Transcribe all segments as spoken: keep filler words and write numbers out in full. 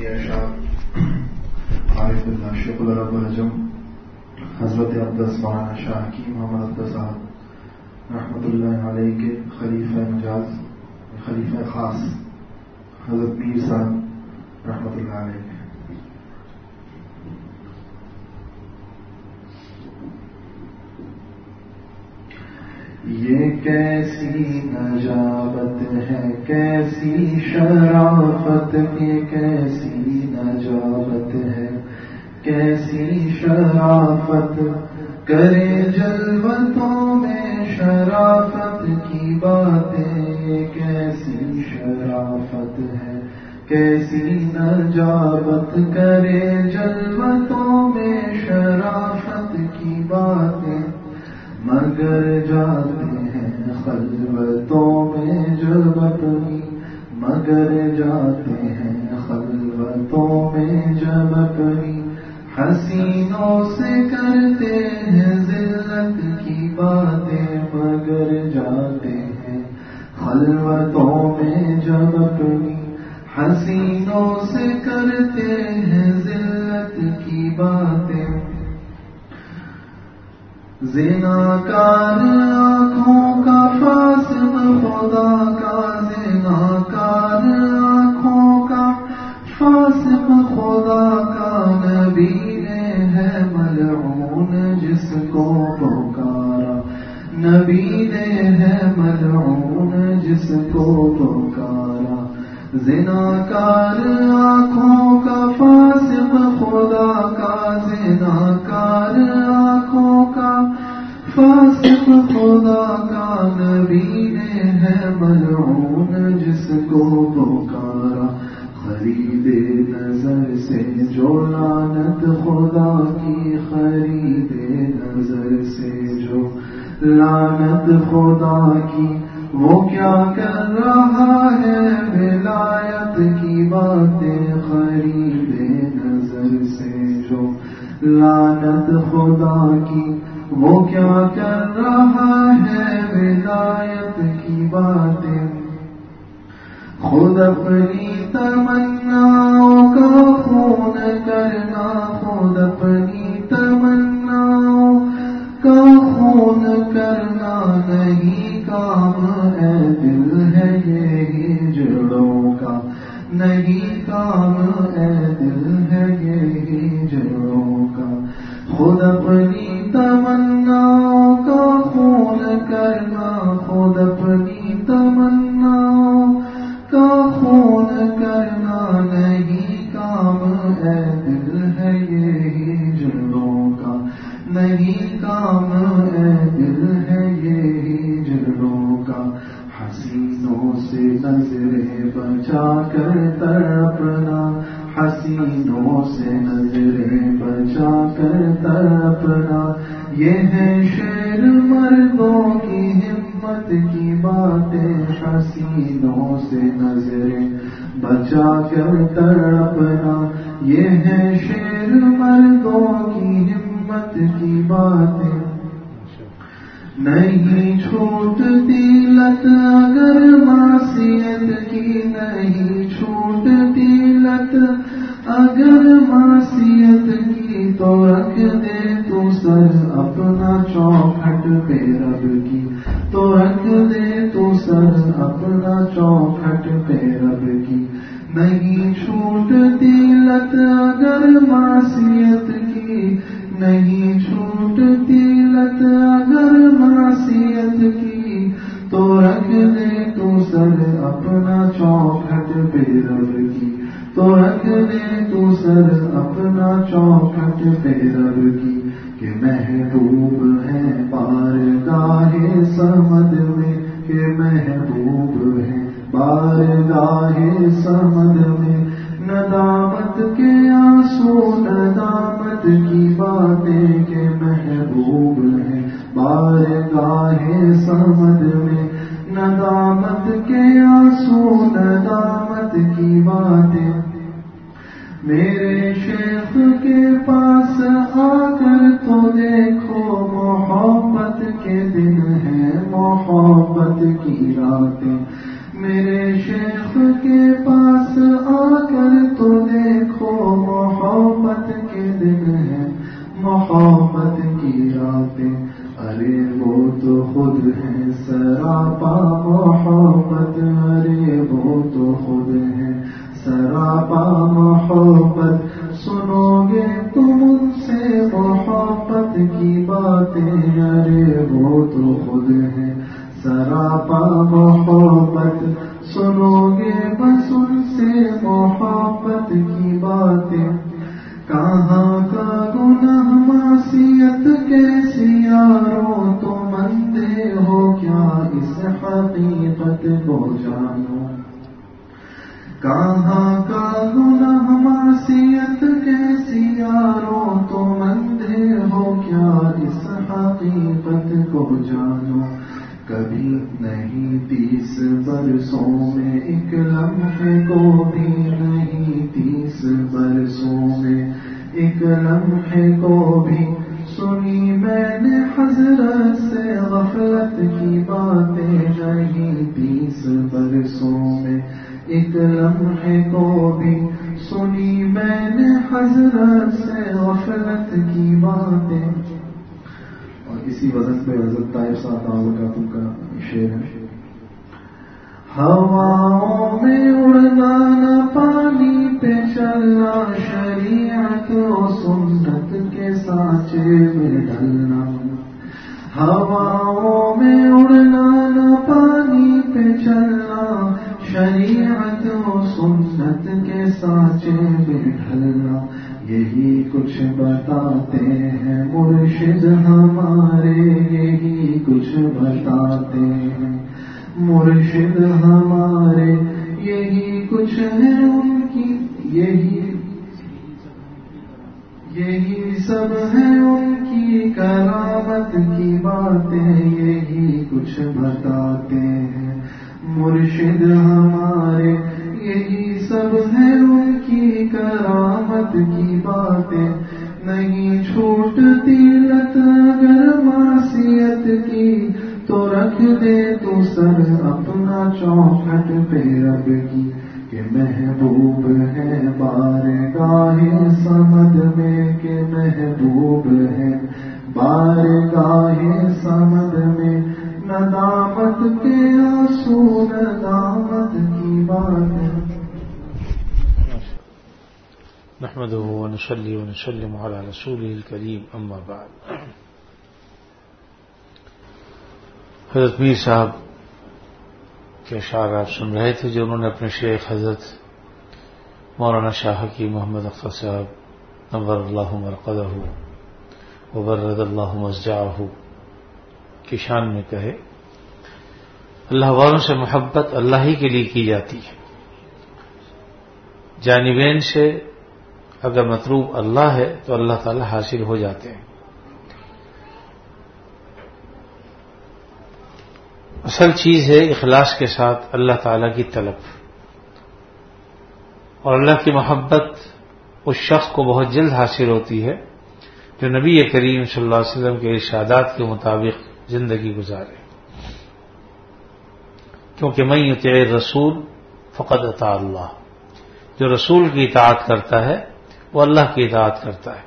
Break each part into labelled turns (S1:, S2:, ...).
S1: کے ارشاد عارف اللہ شیخ العرب العجم حضرت عبدالس مولانا شاہ کی محمد عبدالس صاحب رحمۃ اللہ علیہ کے خلیفہ مجاز خلیفہ خاص حضرت میر صاحب رحمۃ اللہ علیہ. یہ کیسی نجابت ہے کیسی شرافت یہ کیسی نجابت ہے کیسی شرافت کرے جلوتوں میں شرافت کی باتیں یہ کیسی شرافت ہے کیسی نجابت کرے جلوتوں میں شرافت کی باتیں مگر جاتے ہیں خلوتوں میں جب اپنی مگر جاتے ہیں خلوتوں میں جب اپنی حسینوں سے کرتے ہیں ذلت کی باتیں مگر جاتے ہیں خلوتوں میں جب اپنی حسینوں سے کرتے ہیں ذلت کی باتیں. زناکار آنکھوں کا فاسق خدا کا زناکار آنکھوں کا فاسق خدا کا نبی نے ہے ملعون جس کو پکارا نبی نے ہے ملعون جس کو پکارا. زناکار آنکھوں کا فاسق خدا کا زناکار آنکھوں کا فاسق خدا کا نبی نے ہے ملعون جس کو پکارا. خریدے نظر سے جو لعنت خدا کی خریدے نظر سے جو لعنت خدا کی وہ کیا کر رہا ہے ولایت کی باتیں خریدے نظر سے جو لعنت خدا کی وہ کیا کر رہا ہے ولایت کی باتیں. خود اپنی تمناؤں کا خون کرنا خود اپنی تمناؤں کا خون کرنا نہیں کام اے دل ہے یہ جڑوں کا نہیں کام اے دل ہے یہ جڑوں کا. خود اپنی تمناؤں کا خون کرنا خود اپنی تمناؤں کا خون کرنا نہیں کام اے دل ہے یہ جڑوں کا نہیں کام اے دل ہے یہ جڑوں کا. حسینوں سے نظریں بچا کر تڑپنا حسینوں سے نظریں بچا کر تڑپنا یہ ہے شیر مردوں کی ہمت کی باتیں. حسینوں سے نظریں بچا کر تڑپنا یہ ہے شیر مردوں کی ہمت کی باتیں. نہیں چھوٹتی لت اگر معصیت کی نہیں چھوٹتی لت اگر معصیت کی تو رکھ دے تو سر اپنا چوکھٹ پہ رب کی تو رکھ دے تو سر اپنا چوکھٹ پہ رب کی. نہیں چھوٹتی لت اگر معصیت کی نہیں چھوٹتی لت اگر معصیت کی تو رکھ دے تو سر اپنا چوکھٹ پہ رب کی تو رکھ دے تو سر اپنا چوکھٹ پہ رب کی. کہ محبوب ہے بارگاہ سمد میں کہ محبوب ہے بارگاہ سمد میں ندامت کے آنسو ندامت کی باتیں کہ محبوب ہے بارگاہ سمد میں ندامت کے آنسو ندامت کی باتیں. میرے شیخ کے پاس آ کر تو دیکھو محبت کے دن ہے محبت کی راتیں. میرے شیخ کے پاس آ کر تو دیکھو سراپا محبت، ارے وہ تو خود ہے سراپا محبت، سنو گے تم ان سے محبت کی باتیں، ارے وہ تو خود ہے سراپا محبت، سنو گے بس ان سے محبت کی باتیں، کہاں کا گناہ معصیت کیسی یارو، تم اندھے ہو کیا اس حقیقت کو جانو، کہاں کا گناہ معصیت کیسی یارو، تم اندھے ہو کیا اس حقیقت کو جانو، کبھی نہیں تیس برسوں میں ایک لمحے کو بھی نہیں، تیس برسوں میں ایک لمحے کو بھی سنی میں نے حضرت سے غفلت کی باتیں، نہیں تیس برسوں میں ایک لمحے کو بھی سنی میں نے حضرت سے غفلت کی باتیں۔ اور اسی وزن پہ حضرت طاہر صاحب تعلقاتوں کا شعر ہے، ہواؤں میں اڑنا نہ پانی پہ چلنا، شریعت و سنت کے سانچے میں ڈھلنا، ہواؤں میں اڑنا نہ پانی پہ چلنا، شریعت و سنت کے سانچے میں ڈھلنا، یہی کچھ بتاتے ہیں مرشد ہمارے، یہی کچھ بتاتے ہیں مرشد ہمارے، یہی کچھ ہے ان کی، یہی یہی سب ہے ان کی کرامت کی باتیں، یہی کچھ بتاتے ہیں مرشد ہمارے، یہی سب ہے ان کی کرامت کی باتیں، نہیں چھوٹتی لت اگر معصیت کی، تو رکھ دے تو سر اپنا چوکھٹ پہ رب کی، کہ محبوب ہے بارگاہ صمد میں، کہ محبوب ہے بارگاہ صمد میں، ندامت کے آنسو ندامت کی بات۔
S2: نحمده ونصلي ونسلم على رسوله الكريم، اما بعد۔ حضرت میر صاحب کے اشعار آپ سن رہے تھے جو انہوں نے اپنے شیخ حضرت مولانا شاہ حکیم محمد اختر صاحب نور اللہ مرقدہ وبرد اللہ مضجعہ کی شان میں کہے۔ اللہ والوں سے محبت اللہ ہی کے لیے کی جاتی ہے، جانبین سے اگر مطلوب اللہ ہے تو اللہ تعالی حاصل ہو جاتے ہیں۔ اصل چیز ہے اخلاص کے ساتھ اللہ تعالی کی طلب، اور اللہ کی محبت اس شخص کو بہت جلد حاصل ہوتی ہے جو نبی کریم صلی اللہ علیہ وسلم کے ارشادات کے مطابق زندگی گزارے، کیونکہ من یطع الرسول فقد اطاع اللہ، جو رسول کی اطاعت کرتا ہے وہ اللہ کی اطاعت کرتا ہے،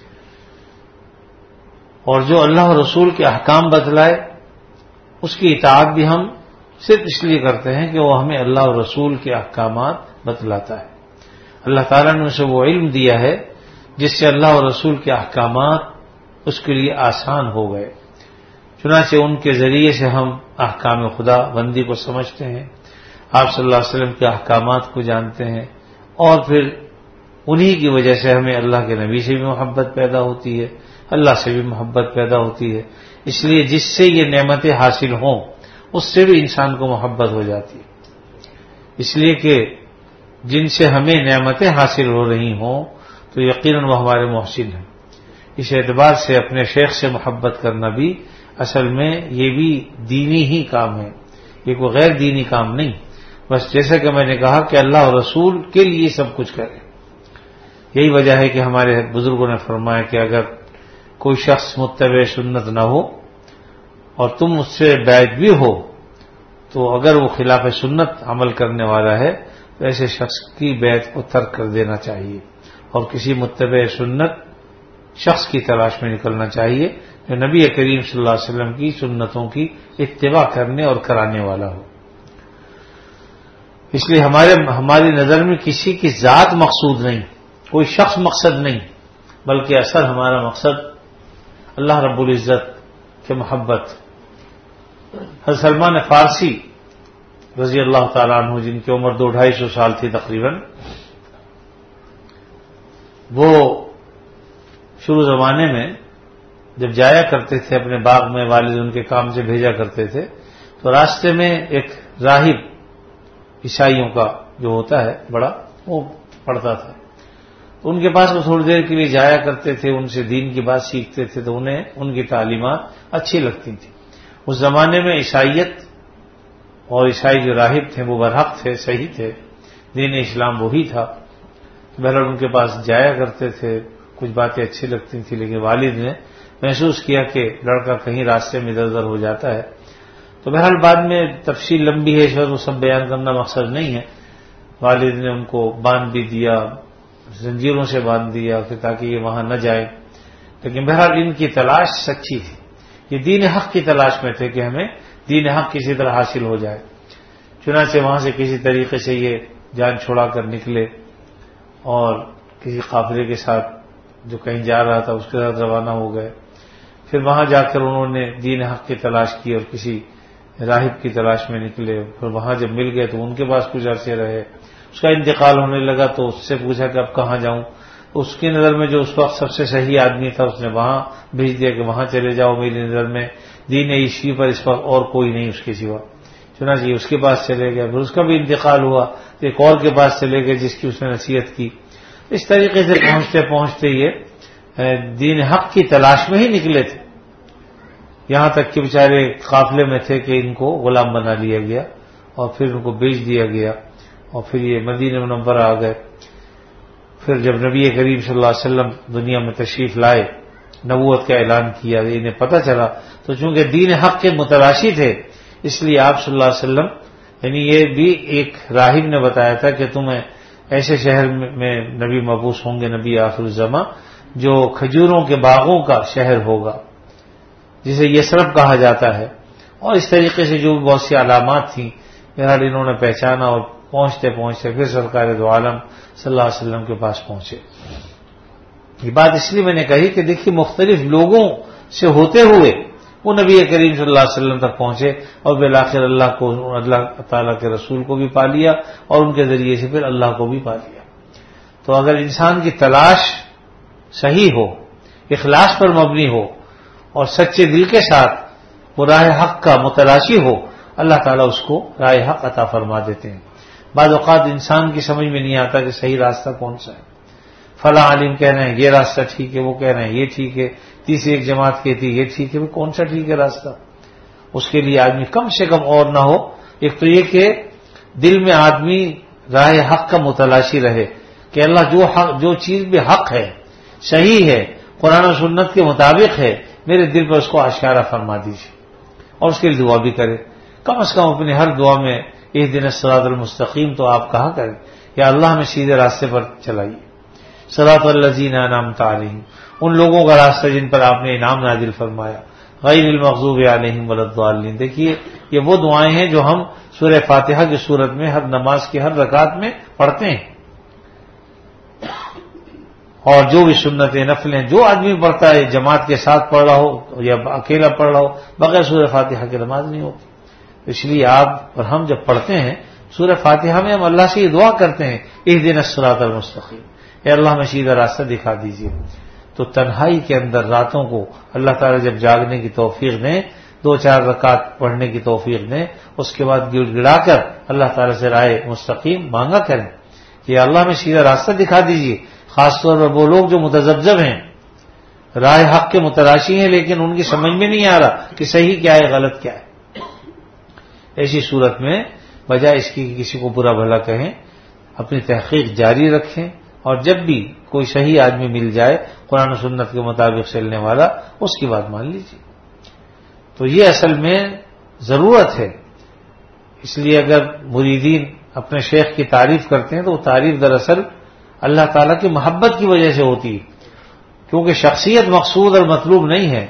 S2: اور جو اللہ اور رسول کے احکام بتلائے اس کی اطاعت بھی ہم صرف اس لیے کرتے ہیں کہ وہ ہمیں اللہ اور رسول کے احکامات بتلاتا ہے۔ اللہ تعالیٰ نے اسے وہ علم دیا ہے جس سے اللہ اور رسول کے احکامات اس کے لیے آسان ہو گئے، چنانچہ ان کے ذریعے سے ہم احکام خدا بندی کو سمجھتے ہیں، آپ صلی اللہ علیہ وسلم کے احکامات کو جانتے ہیں، اور پھر انہی کی وجہ سے ہمیں اللہ کے نبی سے بھی محبت پیدا ہوتی ہے، اللہ سے بھی محبت پیدا ہوتی ہے۔ اس لیے جس سے یہ نعمتیں حاصل ہوں اس سے بھی انسان کو محبت ہو جاتی ہے، اس لیے کہ جن سے ہمیں نعمتیں حاصل ہو رہی ہوں تو یقیناً وہ ہمارے محسن ہیں۔ اس اعتبار سے اپنے شیخ سے محبت کرنا بھی اصل میں یہ بھی دینی ہی کام ہے، یہ کوئی غیر دینی کام نہیں، بس جیسا کہ میں نے کہا کہ اللہ اور رسول کے لیے سب کچھ کرے۔ یہی وجہ ہے کہ ہمارے بزرگوں نے فرمایا کہ اگر کوئی شخص متبع سنت نہ ہو اور تم اس سے بیعت بھی ہو تو اگر وہ خلاف سنت عمل کرنے والا ہے تو ایسے شخص کی بیعت کو ترک کر دینا چاہیے اور کسی متبع سنت شخص کی تلاش میں نکلنا چاہیے جو نبی کریم صلی اللہ علیہ وسلم کی سنتوں کی اتباع کرنے اور کرانے والا ہو. اس لیے ہمارے ہماری نظر میں کسی کی ذات مقصود نہیں، کوئی شخص مقصد نہیں، بلکہ اصل ہمارا مقصد اللہ رب العزت کے محبت. حضرت سلمان فارسی رضی اللہ تعالیٰ عنہ، جن کی عمر دو ڈھائی سو سال تھی تقریباً، وہ شروع زمانے میں جب جایا کرتے تھے اپنے باغ میں، والد ان کے کام سے بھیجا کرتے تھے، تو راستے میں ایک راہب عیسائیوں کا جو ہوتا ہے بڑا، وہ پڑھتا تھا. ان کے پاس وہ تھوڑی دیر کے لیے جایا کرتے تھے، ان سے دین کی بات سیکھتے تھے، تو انہیں ان کی تعلیمات اچھی لگتی تھیں. اس زمانے میں عیسائیت اور عیسائی جو راہب تھے وہ برحق تھے، صحیح تھے، دین اسلام وہی تھا. بہرحال ان کے پاس جایا کرتے تھے، کچھ باتیں اچھی لگتی تھیں، لیکن والد نے محسوس کیا کہ لڑکا کہیں راستے میں ادھر ادھر ہو جاتا ہے. تو بہرحال بعد میں تفصیل لمبی ہے، اس وقت وہ سب بیان کرنا مقصد نہیں ہے. والد نے ان کو باندھ بھی دیا، زنجیروں سے باندھ دیا کہ تاکہ یہ وہاں نہ جائے. لیکن بہرحال ان کی تلاش سچی تھی، یہ دین حق کی تلاش میں تھے کہ ہمیں دین حق کسی طرح حاصل ہو جائے. چنانچہ وہاں سے کسی طریقے سے یہ جان چھوڑا کر نکلے اور کسی قافلے کے ساتھ جو کہیں جا رہا تھا اس کے ساتھ روانہ ہو گئے. پھر وہاں جا کر انہوں نے دین حق کی تلاش کی اور کسی راہب کی تلاش میں نکلے. پھر وہاں جب مل گئے تو ان کے پاس کچھ عرصے رہے. اس کا انتقال ہونے لگا تو اس سے پوچھا کہ اب کہاں جاؤں. اس کی نظر میں جو اس وقت سب سے صحیح آدمی تھا اس نے وہاں بھیج دیا کہ وہاں چلے جاؤ، میری نظر میں دین عیسوی پر اس وقت اور کوئی نہیں اس کے سوا. چنانچہ اس کے پاس چلے گئے. پھر اس کا بھی انتقال ہوا، ایک اور کے پاس چلے گئے جس کی اس نے نصیحت کی. اس طریقے سے پہنچتے پہنچتے یہ دین حق کی تلاش میں ہی نکلے تھے، یہاں تک کہ بیچارے قافلے میں تھے کہ ان کو غلام بنا لیا گیا اور پھر ان کو بیچ دیا گیا اور پھر یہ مدینہ منورہ آ گئے. پھر جب نبی کریم صلی اللہ علیہ وسلم دنیا میں تشریف لائے، نبوت کا اعلان کیا، انہیں پتہ چلا تو چونکہ دین حق کے متلاشی تھے اس لیے آپ صلی اللہ علیہ وسلم، یعنی یہ بھی ایک راہب نے بتایا تھا کہ تمہیں ایسے شہر میں نبی مبعوث ہوں گے، نبی آخر الزماں، جو کھجوروں کے باغوں کا شہر ہوگا جسے یثرب کہا جاتا ہے. اور اس طریقے سے جو بہت سی علامات تھیں بہرحال انہوں نے پہچانا اور پہنچتے پہنچتے پھر سرکار دو عالم صلی اللہ علیہ وسلم کے پاس پہنچے. یہ بات اس لیے میں نے کہی کہ دیکھیے مختلف لوگوں سے ہوتے ہوئے وہ نبی کریم صلی اللہ علیہ وسلم تک پہنچے اور بالآخر اللہ کو، اللہ تعالیٰ کے رسول کو بھی پا لیا اور ان کے ذریعے سے پھر اللہ کو بھی پا لیا. تو اگر انسان کی تلاش صحیح ہو، اخلاص پر مبنی ہو اور سچے دل کے ساتھ وہ راہ حق کا متلاشی ہو، اللہ تعالیٰ اس کو راہ حق عطا فرما دیتے ہیں. بعض اوقات انسان کی سمجھ میں نہیں آتا کہ صحیح راستہ کون سا ہے. فلاں عالم کہہ رہے ہیں یہ راستہ ٹھیک ہے، وہ کہہ رہے ہیں یہ ٹھیک ہے، تیسری ایک جماعت کہتی ہے یہ ٹھیک ہے. کون سا ٹھیک ہے راستہ؟ اس کے لیے آدمی کم سے کم اور نہ ہو ایک تو یہ کہ دل میں آدمی راہ حق کا متلاشی رہے کہ اللہ جو حق، جو چیز بھی حق ہے، صحیح ہے، قرآن و سنت کے مطابق ہے، میرے دل پر اس کو آشکارا فرما دیجیے اور اس کے لیے دعا بھی کرے. کم از کم اپنی ہر دعا میں اہدنا الصراط المستقیم تو آپ کہا کریں، یا اللہ ہمیں سیدھے راستے پر چلائیے. صراط الذین انعمت علیہم، ان لوگوں کا راستہ جن پر آپ نے انعام نازل فرمایا، غیر المغضوب علیہم ولا الضالین. دیکھیے یہ وہ دعائیں ہیں جو ہم سورہ فاتحہ کی صورت میں ہر نماز کی ہر رکعت میں پڑھتے ہیں، اور جو بھی سنتیں نفلیں جو آدمی پڑھتا ہے، جماعت کے ساتھ پڑھ رہا ہو یا اکیلا پڑھ رہا ہو، بغیر سورہ فاتحہ کی نماز نہیں ہوتی. اس لیے آپ اور ہم جب پڑھتے ہیں سورہ فاتحہ میں ہم اللہ سے یہ دعا کرتے ہیں اہدنا الصراط المستقیم، اے اللہ ہمیں سیدھا راستہ دکھا دیجیے. تو تنہائی کے اندر راتوں کو اللہ تعالیٰ جب جاگنے کی توفیق دیں، دو چار رکعت پڑھنے کی توفیق دیں، اس کے بعد گڑ گڑا کر اللہ تعالیٰ سے رائے مستقیم مانگا کریں کہ اللہ ہمیں سیدھا راستہ دکھا دیجیے. خاص طور پر وہ لوگ جو متذبذب ہیں، رائے حق کے متلاشی ہیں لیکن ان کی سمجھ میں نہیں آ رہا کہ صحیح کیا ہے غلط کیا ہے. ایسی صورت میں بجائے اس کی کہ کسی کو برا بھلا کہیں، اپنی تحقیق جاری رکھیں اور جب بھی کوئی صحیح آدمی مل جائے قرآن و سنت کے مطابق چلنے والا، اس کی بات مان لیجیے. تو یہ اصل میں ضرورت ہے. اس لیے اگر مریدین اپنے شیخ کی تعریف کرتے ہیں تو وہ تعریف دراصل اللہ تعالیٰ کی محبت کی وجہ سے ہوتی ہے، کیونکہ شخصیت مقصود اور مطلوب نہیں ہے.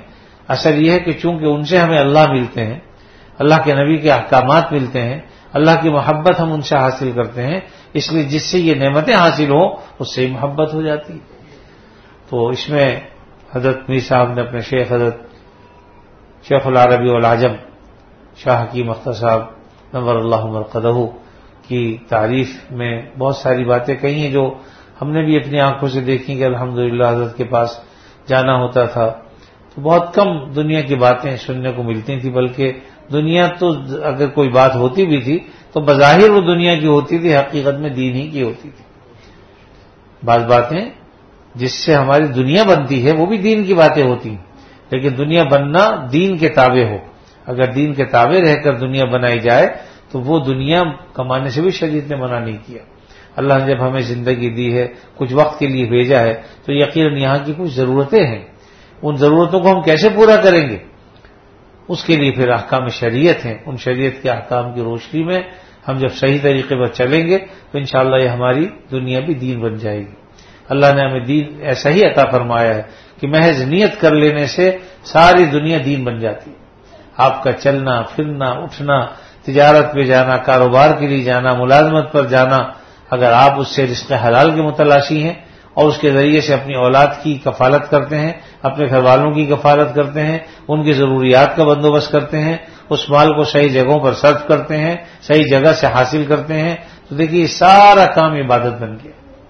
S2: اصل یہ ہے کہ چونکہ ان سے ہمیں اللہ ملتے ہیں، اللہ کے نبی کے احکامات ملتے ہیں، اللہ کی محبت ہم ان سے حاصل کرتے ہیں، اس لیے جس سے یہ نعمتیں حاصل ہوں اس سے ہی محبت ہو جاتی ہے۔ تو اس میں حضرت میر صاحب نے اپنے شیخ حضرت شیخ العربی والعجم شاہ حکیم اختر صاحب نور اللہ مرقدہ کی تعریف میں بہت ساری باتیں کہی ہیں جو ہم نے بھی اپنی آنکھوں سے دیکھی کہ الحمدللہ حضرت کے پاس جانا ہوتا تھا تو بہت کم دنیا کی باتیں سننے کو ملتی تھیں، بلکہ دنیا تو اگر کوئی بات ہوتی بھی تھی تو بظاہر وہ دنیا کی ہوتی تھی، حقیقت میں دین ہی کی ہوتی تھی۔ بعض باتیں جس سے ہماری دنیا بنتی ہے وہ بھی دین کی باتیں ہوتی ہیں، لیکن دنیا بننا دین کے تابع ہو، اگر دین کے تابع رہ کر دنیا بنائی جائے تو وہ دنیا کمانے سے بھی شریعت نے منع نہیں کیا۔ اللہ نے جب ہمیں زندگی دی ہے، کچھ وقت کے لیے بھیجا ہے، تو یقیناً یہاں کی کچھ ضرورتیں ہیں، ان ضرورتوں کو ہم کیسے پورا کریں گے؟ اس کے لیے پھر احکام شریعت ہیں، ان شریعت کے احکام کی روشنی میں ہم جب صحیح طریقے پر چلیں گے تو انشاءاللہ یہ ہماری دنیا بھی دین بن جائے گی۔ اللہ نے ہمیں دین ایسا ہی عطا فرمایا ہے کہ محض نیت کر لینے سے ساری دنیا دین بن جاتی ہے۔ آپ کا چلنا پھرنا اٹھنا، تجارت پہ جانا، کاروبار کے لیے جانا، ملازمت پر جانا، اگر آپ اس سے رزق حلال کے متلاشی ہیں اور اس کے ذریعے سے اپنی اولاد کی کفالت کرتے ہیں، اپنے گھر والوں کی کفالت کرتے ہیں، ان کی ضروریات کا بندوبست کرتے ہیں، اس مال کو صحیح جگہوں پر صرف کرتے ہیں، صحیح جگہ سے حاصل کرتے ہیں، تو دیکھیے یہ سارا کام عبادت بن گیا۔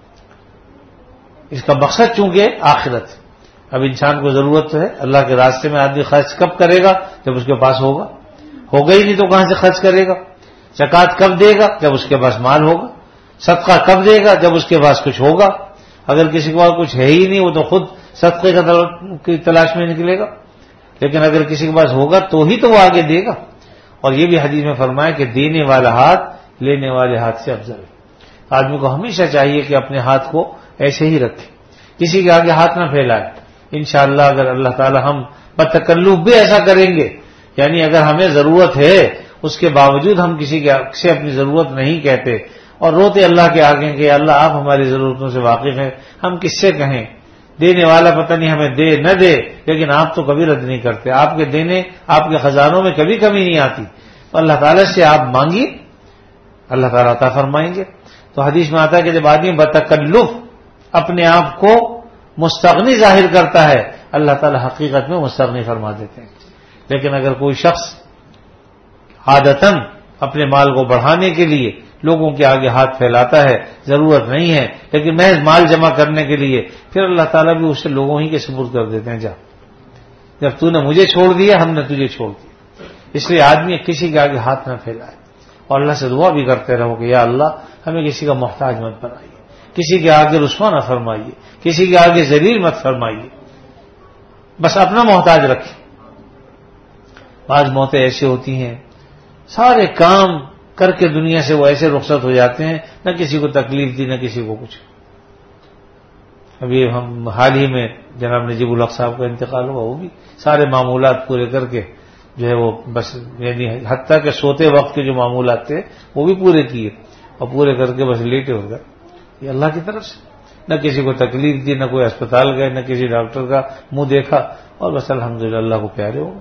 S2: اس کا مقصد چونکہ آخرت، اب انسان کو ضرورت ہے اللہ کے راستے میں آدمی خرچ کب کرے گا؟ جب اس کے پاس ہوگا، ہوگا ہی نہیں تو کہاں سے خرچ کرے گا؟ زکوٰۃ کب دے گا؟ جب اس کے پاس مال ہوگا۔ صدقہ کب دے گا؟ جب اس کے پاس کچھ ہوگا۔ اگر کسی کے پاس کچھ ہے ہی نہیں وہ تو خود صدقے کی تلاش میں نکلے گا، لیکن اگر کسی کے پاس ہوگا تو ہی تو وہ آگے دے گا۔ اور یہ بھی حدیث میں فرمایا کہ دینے والا ہاتھ لینے والے ہاتھ سے افضل ہے۔ آدمی کو ہمیشہ چاہیے کہ اپنے ہاتھ کو ایسے ہی رکھے، کسی کے آگے ہاتھ نہ پھیلائے۔ انشاءاللہ اگر اللہ تعالی ہم بتکلف بھی ایسا کریں گے، یعنی اگر ہمیں ضرورت ہے اس کے باوجود ہم کسی کے سے اپنی ضرورت نہیں کہتے اور روتے اللہ کے آگے کہ اللہ آپ ہماری ضرورتوں سے واقف ہیں، ہم کس سے کہیں؟ دینے والا پتہ نہیں ہمیں دے نہ دے، لیکن آپ تو کبھی رد نہیں کرتے، آپ کے دینے آپ کے خزانوں میں کبھی کمی نہیں آتی، تو اللہ تعالیٰ سے آپ مانگیے، اللہ تعالیٰ عطا فرمائیں گے۔ تو حدیث میں آتا ہے کہ جب آدمی بتکلف اپنے آپ کو مستغنی ظاہر کرتا ہے، اللہ تعالیٰ حقیقت میں مستغنی فرما دیتے ہیں۔ لیکن اگر کوئی شخص عادتاً اپنے مال کو بڑھانے کے لیے لوگوں کے آگے ہاتھ پھیلاتا ہے، ضرورت نہیں ہے لیکن محض مال جمع کرنے کے لیے، پھر اللہ تعالیٰ بھی اسے لوگوں ہی کے سپرد کر دیتے ہیں، جا جب تو نے مجھے چھوڑ دیا ہم نے تجھے چھوڑ دیا۔ اس لیے آدمی کسی کے آگے ہاتھ نہ پھیلائے اور اللہ سے دعا بھی کرتے رہو کہ یا اللہ ہمیں کسی کا محتاج مت بنائیے، کسی کے آگے رسوا نہ فرمائیے، کسی کے آگے ذلیل مت فرمائیے، بس اپنا محتاج رکھیں۔ بعض موتیں ایسی ہوتی ہیں سارے کام کر کے دنیا سے وہ ایسے رخصت ہو جاتے ہیں، نہ کسی کو تکلیف دی نہ کسی کو کچھ۔ ابھی ہم حال ہی میں جناب نجیب الحق صاحب کا انتقال ہوا، وہ بھی سارے معمولات پورے کر کے جو ہے وہ بس یعنی حتیٰ کہ سوتے وقت کے جو معمولات تھے وہ بھی پورے کیے اور پورے کر کے بس لیٹے ہو گئے۔ یہ اللہ کی طرف سے، نہ کسی کو تکلیف دی، نہ کوئی اسپتال گئے، نہ کسی ڈاکٹر کا منہ دیکھا، اور بس الحمدللہ اللہ کو پیارے ہو گئے۔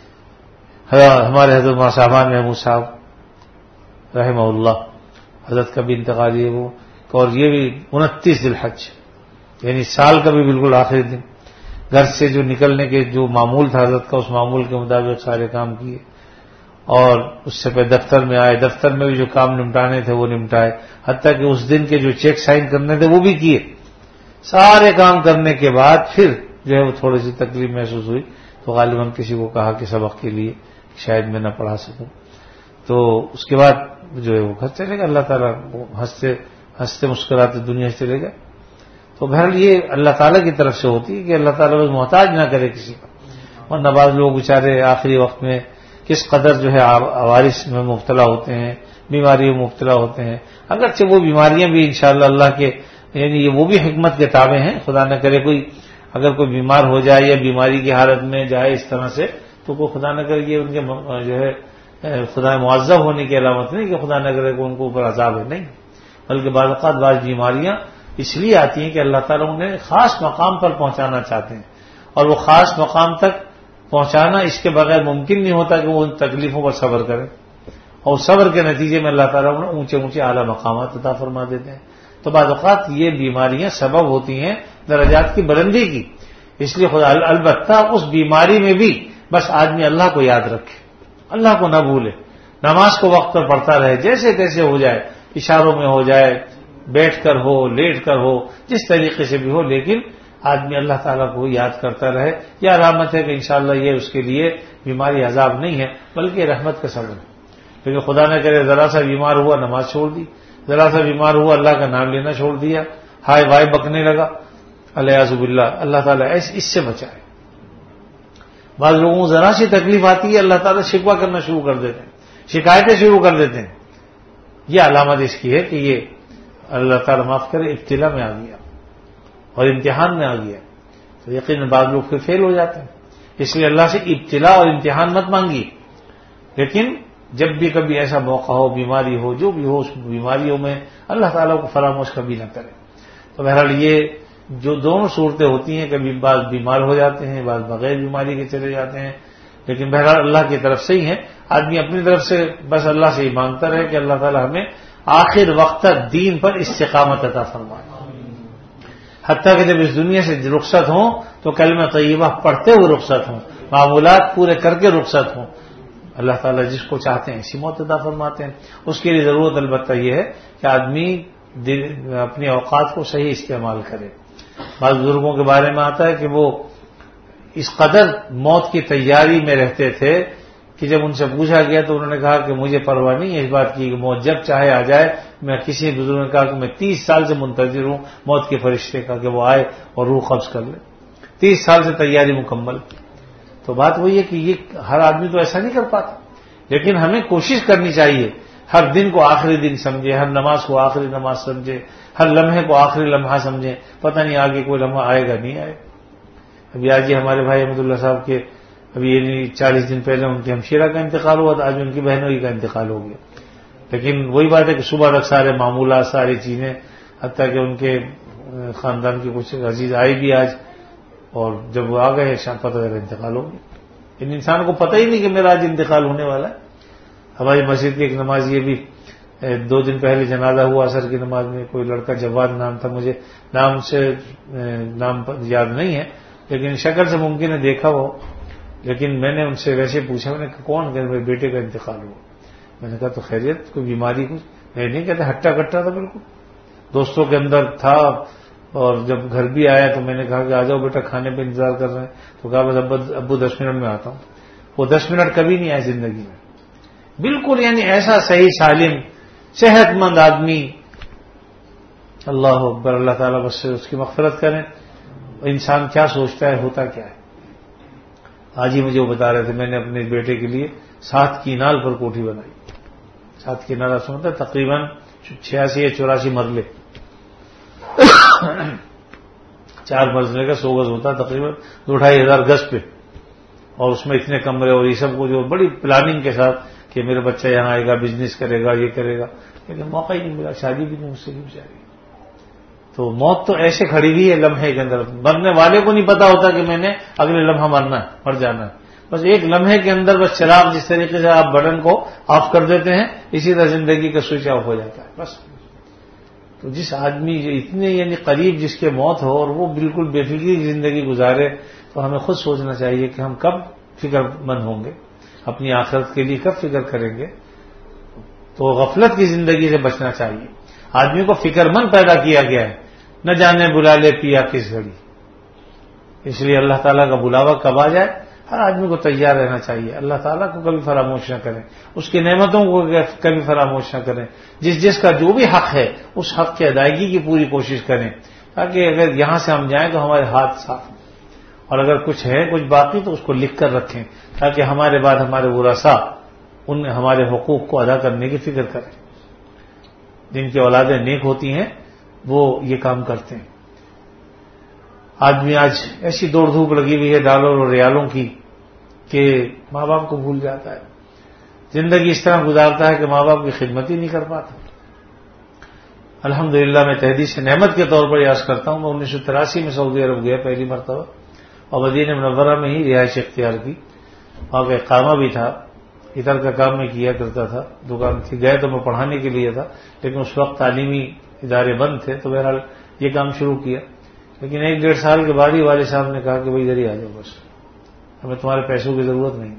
S2: ہمارے حضرت صاحبان محمود صاحب رحمہ اللہ، حضرت کا بھی انتقال ہے وہ، اور یہ بھی انتیس ذی الحج یعنی سال کا بھی بالکل آخری دن، گھر سے جو نکلنے کے جو معمول تھا حضرت کا اس معمول کے مطابق سارے کام کیے، اور اس سے پہلے دفتر میں آئے، دفتر میں بھی جو کام نمٹانے تھے وہ نمٹائے، حتیٰ کہ اس دن کے جو چیک سائن کرنے تھے وہ بھی کیے۔ سارے کام کرنے کے بعد پھر جو ہے وہ تھوڑی سی تکلیف محسوس ہوئی تو غالباً کسی کو کہا کہ سبق کے لیے شاید میں نہ پڑھا سکوں، تو اس کے بعد جو ہے وہ گھر چلے گئے، اللہ تعالیٰ ہنستے ہنستے مسکراتے دنیا سے چلے گئے۔ تو بہرحال یہ اللہ تعالیٰ کی طرف سے ہوتی ہے کہ اللہ تعالیٰ بس محتاج نہ کرے کسی کا، اور نواز لوگ بیچارے آخری وقت میں کس قدر جو ہے عوارث میں مبتلا ہوتے ہیں، بیماریوں میں مبتلا ہوتے ہیں، اگرچہ وہ بیماریاں بھی انشاءاللہ اللہ کے یعنی یہ وہ بھی حکمت کے تابع ہیں، خدا نہ کرے کوئی اگر کوئی بیمار ہو جائے یا بیماری کی حالت میں جائے اس طرح سے تو کوئی خدا نہ کرے یہ ان کے جو ہے خدا معذب ہونے کی علامت نہیں کہ خدا نہ کرے کہ ان کو اوپر عذاب ہے، نہیں، بلکہ بعض اوقات بعض بیماریاں اس لیے آتی ہیں کہ اللہ تعالیٰ انہیں خاص مقام پر پہنچانا چاہتے ہیں، اور وہ خاص مقام تک پہنچانا اس کے بغیر ممکن نہیں ہوتا کہ وہ ان تکلیفوں پر صبر کرے، اور صبر کے نتیجے میں اللہ تعالیٰ انہیں اونچے اونچے اعلیٰ مقامات عطا فرما دیتے ہیں۔ تو بعض اوقات یہ بیماریاں سبب ہوتی ہیں درجات کی بلندی کی، اس لیے خدا البتہ اس بیماری میں بھی بس آدمی اللہ کو یاد رکھے، اللہ کو نہ بھولے، نماز کو وقت پر پڑھتا رہے، جیسے تیسے ہو جائے، اشاروں میں ہو جائے، بیٹھ کر ہو، لیٹ کر ہو، جس طریقے سے بھی ہو، لیکن آدمی اللہ تعالیٰ کو یاد کرتا رہے۔ یہ علامت ہے کہ انشاءاللہ یہ اس کے لیے بیماری عذاب نہیں ہے بلکہ رحمت کا سبب ہے۔ لیکن خدا نہ کرے ذرا سا بیمار ہوا نماز چھوڑ دی، ذرا سا بیمار ہوا اللہ کا نام لینا چھوڑ دیا، ہائے وائے بکنے لگا، الیاذ باللہ، اللہ تعالیٰ اس سے بچائے۔ بعض لوگوں کو ذرا سی تکلیف آتی ہے اللہ تعالیٰ شکوہ کرنا شروع کر دیتے ہیں، شکایتیں شروع کر دیتے ہیں۔ یہ علامت اس کی ہے کہ یہ اللہ تعالیٰ معاف کرے ابتلا میں آ گیا اور امتحان میں آ گیا، تو یقیناً بعض لوگ پھر فیل ہو جاتے ہیں۔ اس لیے اللہ سے ابتلا اور امتحان مت مانگی، لیکن جب بھی کبھی ایسا موقع ہو، بیماری ہو، جو بھی ہو، اس بیماریوں میں اللہ تعالیٰ کو فراموش کبھی نہ کرے۔ تو بہرحال یہ جو دونوں صورتیں ہوتی ہیں، کبھی بعض بیمار ہو جاتے ہیں، بعض بغیر بیماری کے چلے جاتے ہیں، لیکن بہرحال اللہ کی طرف سے ہی ہیں۔ آدمی اپنی طرف سے بس اللہ سے ہی مانگتا رہے کہ اللہ تعالیٰ ہمیں آخر وقت تک دین پر استقامت عطا فرمائے، حتیٰ کہ جب اس دنیا سے رخصت ہوں تو کلمہ طیبہ پڑھتے ہوئے رخصت ہوں، معمولات پورے کر کے رخصت ہوں۔ اللہ تعالیٰ جس کو چاہتے ہیں ایسی موت عطا فرماتے ہیں۔ اس کے لیے ضرورت البتہ یہ ہے کہ آدمی اپنے اوقات کو صحیح استعمال کرے۔ بعض بزرگوں کے بارے میں آتا ہے کہ وہ اس قدر موت کی تیاری میں رہتے تھے کہ جب ان سے پوچھا گیا تو انہوں نے کہا کہ مجھے پرواہ نہیں ہے اس بات کی کہ موت جب چاہے آ جائے۔ میں کسی بزرگ نے کہا کہ میں تیس سال سے منتظر ہوں موت کے فرشتے کا کہ وہ آئے اور روح قبض کر لے، تیس سال سے تیاری مکمل کی۔ تو بات وہی ہے کہ یہ ہر آدمی تو ایسا نہیں کر پاتا، لیکن ہمیں کوشش کرنی چاہیے ہر دن کو آخری دن سمجھے، ہر نماز کو آخری نماز سمجھے، ہر لمحے کو آخری لمحہ سمجھیں، پتہ نہیں آگے کوئی لمحہ آئے گا نہیں آئے۔ ابھی آج یہ ہمارے بھائی احمد اللہ صاحب کے ابھی یہ چالیس دن پہلے ان کے ہمشیرہ کا انتقال ہوا تھا، آج ان کی بہنوئی کا انتقال ہو گیا۔ لیکن وہی بات ہے کہ صبح تک سارے معمولات، ساری چیزیں، حتیٰ کہ ان کے خاندان کے کچھ عزیز آئے بھی آج، اور جب وہ آ گئے شام پتہ چلا انتقال ہو گیا۔ ان انسان کو پتہ ہی نہیں کہ میرا آج انتقال ہونے والا ہے۔ ہماری مسجد کی ایک نماز یہ بھی دو دن پہلے جنازہ ہوا عصر کی نماز میں، کوئی لڑکا جواد نام تھا، مجھے نام سے نام یاد نہیں ہے لیکن شکل سے ممکن ہے دیکھا ہو، لیکن میں نے ان سے ویسے پوچھا، میں نے کہا کون کہ میرے بیٹے کا انتقال ہوا؟ میں نے کہا تو خیریت، کوئی بیماری کچھ؟ میں نہیں کہتا، ہٹا کٹا تھا بالکل، دوستوں کے اندر تھا، اور جب گھر بھی آیا تو میں نے کہا کہ آ جاؤ بیٹا کھانے پہ انتظار کر رہے ہیں، تو کہا بس ابو دس منٹ میں آتا ہوں۔ وہ دس منٹ کبھی نہیں آئے زندگی میں، بالکل یعنی ایسا صحیح سالم صحت مند آدمی۔ اللہ اکبر، اللہ تعالیٰ بس اس کی مغفرت کریں۔ انسان کیا سوچتا ہے ہوتا کیا ہے۔ آج ہی مجھے وہ بتا رہے تھے میں نے اپنے بیٹے کے لیے سات کینال پر کوٹھی بنائی، سات کینال سنتا ہے تقریباً چھیاسی یا چوراسی مرلے، چار مرزلے کا سو گز ہوتا ہے تقریباً دو ڈھائی ہزار گز پہ، اور اس میں اتنے کمرے اور یہ سب کو جو بڑی پلاننگ کے ساتھ کہ میرا بچہ یہاں آئے گا، بزنس کرے گا، یہ کرے گا، لیکن موقع ہی نہیں ملا، شادی بھی نہیں مجھ سے بھی بیچاری۔ تو موت تو ایسے کھڑی ہوئی ہے لمحے کے اندر، مرنے والے کو نہیں پتا ہوتا کہ میں نے اگلے لمحہ مرنا ہے، مر جانا ہے، بس ایک لمحے کے اندر بس چراغ جس طریقے سے آپ بٹن کو آف کر دیتے ہیں اسی طرح زندگی کا سوئچ آف ہو جاتا ہے بس۔ تو جس آدمی جو اتنے یعنی قریب جس کے موت ہو اور وہ بالکل بے فکری کی زندگی گزارے، تو ہمیں خود سوچنا چاہیے کہ ہم کب فکر مند ہوں گے، اپنی آخرت کے لیے کب فکر کریں گے۔ تو غفلت کی زندگی سے بچنا چاہیے۔ آدمی کو فکر مند پیدا کیا گیا ہے، نہ جانے بلا لے پیا کس گھڑی، اس لیے اللہ تعالیٰ کا بلاوا کب آ جائے ہر آدمی کو تیار رہنا چاہیے۔ اللہ تعالیٰ کو کبھی فراموش نہ کریں، اس کی نعمتوں کو کبھی فراموش نہ کریں، جس جس کا جو بھی حق ہے اس حق کی ادائیگی کی پوری کوشش کریں، تاکہ اگر یہاں سے ہم جائیں تو ہمارے ہاتھ صاف ہوں، اور اگر کچھ ہے کچھ باقی تو اس کو لکھ کر رکھیں، تاکہ ہمارے بعد ہمارے ورثاء ان ہمارے حقوق کو ادا کرنے کی فکر کریں۔ جن کی اولادیں نیک ہوتی ہیں وہ یہ کام کرتے ہیں۔ آدمی آج ایسی دوڑ دھوپ لگی ہوئی ہے ڈالر اور ریالوں کی کہ ماں باپ کو بھول جاتا ہے، زندگی اس طرح گزارتا ہے کہ ماں باپ کی خدمت ہی نہیں کر پاتا۔ الحمدللہ میں تحدیث نعمت کے طور پر یاد کرتا ہوں، میں انیس سو تراسی میں سعودی عرب گیا پہلی مرتبہ، اور مدینہ منورہ میں ہی رہائش اختیار کی. وہاں کا اقامہ بھی تھا. ادھر کا کام میں کیا کرتا تھا. دکان تھی, گئے تو میں پڑھانے کے لیے تھا, لیکن اس وقت تعلیمی ادارے بند تھے, تو بہرحال یہ کام شروع کیا. لیکن ایک ڈیڑھ سال کے بعد ہی والد صاحب نے کہا کہ بھائی ادھر ہی آ جاؤ, بس ہمیں تمہارے پیسوں کی ضرورت نہیں.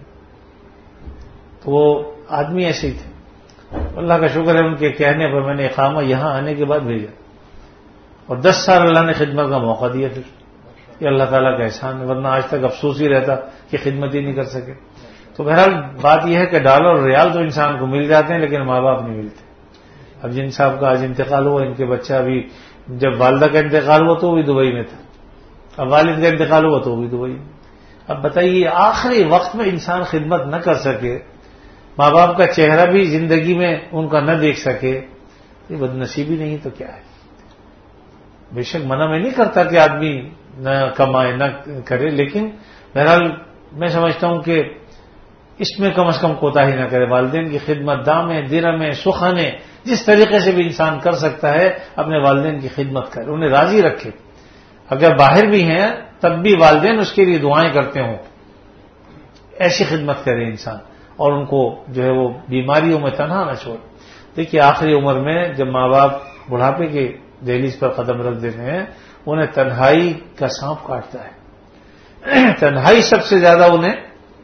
S2: تو وہ آدمی ایسے ہی تھے. اللہ کا شکر ہے ان کے کہنے پر میں نے اقامہ یہاں آنے کے بعد بھیجا, اور دس سال اللہ نے خدمت کا موقع دیا. پھر یہ اللہ تعالیٰ کا احسان ہے, ورنہ آج تک افسوس ہی رہتا کہ خدمت ہی نہیں کر سکے. تو بہرحال بات یہ ہے کہ ڈالر اور ریال تو انسان کو مل جاتے ہیں, لیکن ماں باپ نہیں ملتے. اب جن صاحب کا آج انتقال ہوا, ان کے بچہ ابھی, جب والدہ کا انتقال ہوا تو وہ بھی دبئی میں تھا, اب والد کا انتقال ہوا تو وہ بھی دبئی میں. اب بتائیے آخری وقت میں انسان خدمت نہ کر سکے, ماں باپ کا چہرہ بھی زندگی میں ان کا نہ دیکھ سکے, یہ بد نصیبی نہیں تو کیا ہے. بے شک منع میں نہیں کرتا کہ آدمی نہ کمائے نہ کرے, لیکن بہرحال میں سمجھتا ہوں کہ اس میں کم از کم کوتاہی نہ کرے. والدین کی خدمت دامے درمے سخانے جس طریقے سے بھی انسان کر سکتا ہے, اپنے والدین کی خدمت کرے, انہیں راضی رکھے. اگر باہر بھی ہیں تب بھی والدین اس کے لیے دعائیں کرتے ہوں, ایسی خدمت کرے انسان, اور ان کو جو ہے وہ بیماریوں میں تنہا نہ چھوڑے. دیکھیے آخری عمر میں جب ماں باپ بڑھاپے کے دہلیز پر قدم رکھ دیتے ہیں, انہیں تنہائی کا سانپ کاٹتا ہے. تنہائی سب سے زیادہ انہیں